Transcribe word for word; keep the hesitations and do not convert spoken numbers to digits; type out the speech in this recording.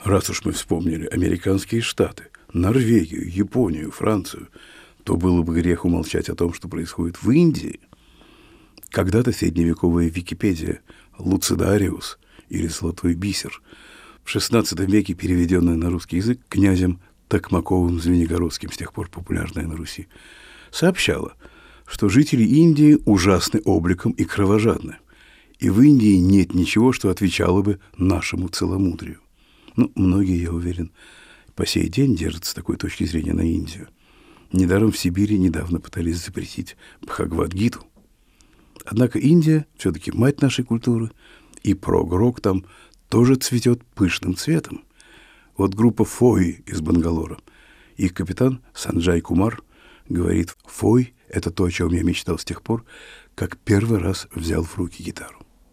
Раз уж мы вспомнили американские штаты, Норвегию, Японию, Францию, то было бы грех умолчать о том, что происходит в Индии. Когда-то средневековая Википедия «Луцидариус» или «Золотой бисер», в шестнадцатом веке переведенная на русский язык князем Токмаковым-Звенигородским, с тех пор популярная на Руси, сообщала, что жители Индии ужасны обликом и кровожадны, и в Индии нет ничего, что отвечало бы нашему целомудрию. Ну, многие, я уверен, по сей день держатся с такой точки зрения на Индию. Недаром в Сибири недавно пытались запретить Бхагавад-гиту. Однако Индия все-таки мать нашей культуры, и прог-рок там тоже цветет пышным цветом. Вот группа Фой из Бангалора. Их капитан Санджай Кумар говорит: «Фой — это то, о чем я мечтал с тех пор, как первый раз взял в руки гитару».